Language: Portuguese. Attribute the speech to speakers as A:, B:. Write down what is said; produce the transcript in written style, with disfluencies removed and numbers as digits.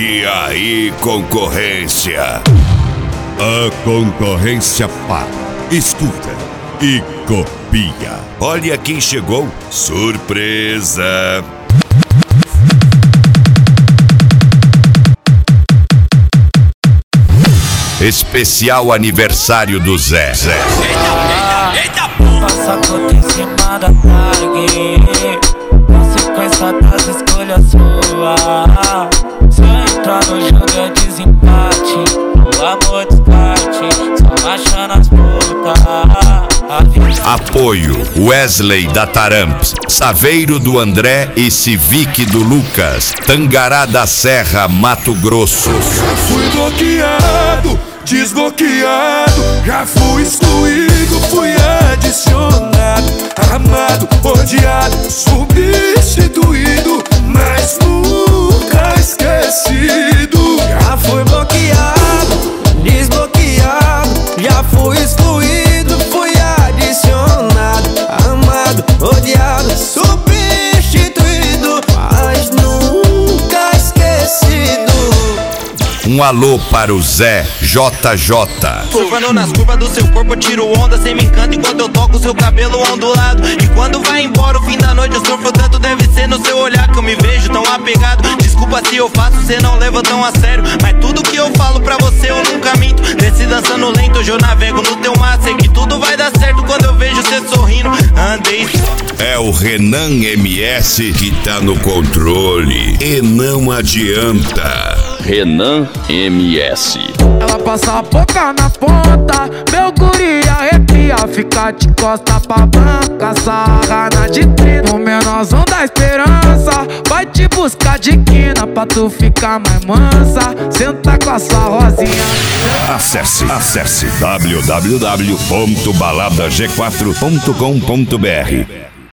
A: E aí, concorrência? A concorrência para, escuta e copia. Olha quem chegou. Surpresa! Especial aniversário do Zé.
B: Eita, passa conta em cima da tag. Consequência das escolhas suas. Se eu entrar no jogo é desempate. O amor descarte, só achando as putas.
A: Apoio Wesley da Taramps, Saveiro do André e Civic do Lucas, Tangará da Serra, Mato Grosso.
C: Já fui bloqueado, desbloqueado, já fui excluído, fui adicionado, amado, odiado, substituído, mas nunca esquecido. Já fui bloqueado, desbloqueado, já fui excluído, fui adicionado, amado, odiado, substituído, mas nunca esquecido.
A: Um alô para o Zé JJ.
D: Surfando nas curvas do seu corpo, eu tiro onda, cê me encanta enquanto eu toco seu cabelo ondulado. E quando vai embora o fim da noite, eu sofro tanto, deve ser no seu olhar que eu me vejo tão apegado. Desculpa se eu faço, cê não leva tão a sério, mas tudo que eu falo pra você eu nunca minto. Desce dançando lento, hoje eu navego no teu mar, sei que tudo vai dar certo quando eu vejo cê sorrindo. Andei só.
A: É o Renan MS que tá no controle e não adianta.
E: Renan MS.
B: Ela passa a boca na ponta, meu guri arrepia, fica de costa pra banca, sarra na vitrine. O menorzão da esperança vai te buscar de quina pra tu ficar mais mansa, senta com a sua rosinha.
A: Acesse www.baladag4.com.br